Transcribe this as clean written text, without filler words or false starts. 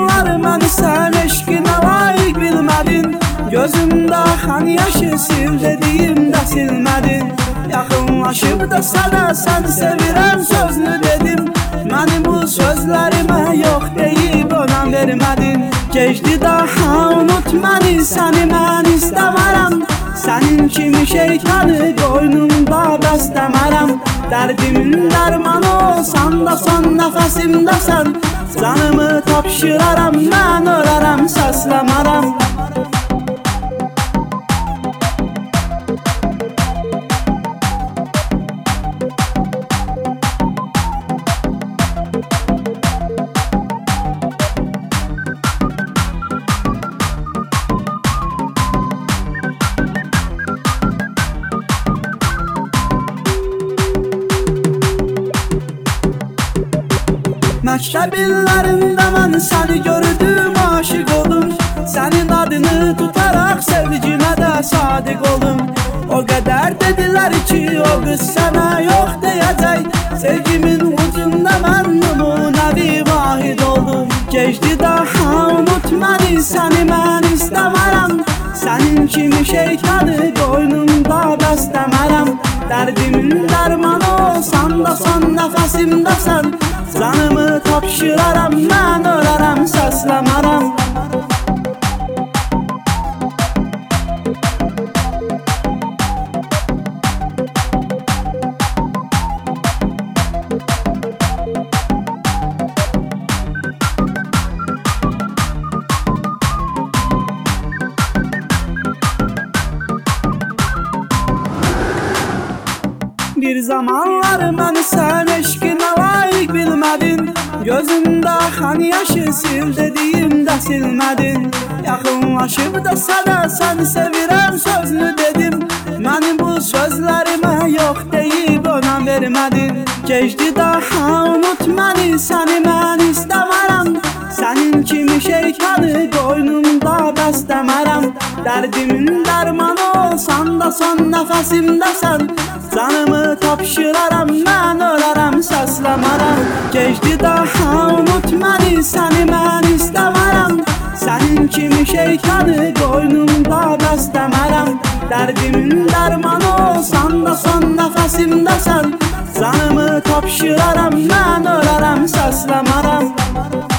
zamanlar məni sən eşqinə layiq bilmədin. Gözümdə xan yaşı sil dediyimdə silmədin. Yaxınlaşıb da sənə sən sevirəm sözünü dedim. Mənim bu sözlərimə yox deyib önəm vermədin. Keçdi daha unut məni, səni mən istəmərəm. Sənin kimi şeytanı qoynumda bəstəmərəm. Dərdimin dərmanı olsan da son nəfəsimdəsən. Canımı tapşıraram, mən ölərəm, səsləmərəm. Məktəb illərində mən səni gördüm, aşıq oldum. Sənin adını tutaraq sevgimə də sadiq oldum. O qədər dedilər ki, o qız sənə yox deyəcək. Sevgimin ucunda mən nümunəvi vahid oldum. Keçdi daha unut məni, səni mən istəmərəm. Sənin kimi şeytanı qoynumda bəstəmərəm. Dərdimin dərmanı olsan da son nəfəsimdəsən. Canımı tapşıraram, mən ölərəm, səsləmərəm. Bir zamanlar məni sən eşqinə layiq bilmədin. Gözümdə xan yaşı sil dediyimdə silmədin. Yaxınlaşıb da sənə sən sevirəm sözünü dedim. Mənim bu sözlərimə yox deyib önəm vermədin. Keçdi daha unut məni, səni mən istəmərəm. Sənin kimi şeytanı qoynumda bəstəmərəm. Dərdimin dərmanı olsan da son nəfəsimdəsən. Canımı tapşıraram, mən ölərəm, səsləmərəm. Keçdi daha unut məni, səni mən istəmərəm. Sənin kimi şeytanı qoynumda bəstəmərəm. Dərdimin dərmanı olsan da son nəfəsimdəsən. Canımı tapşıraram, mən ölərəm, səsləmərəm.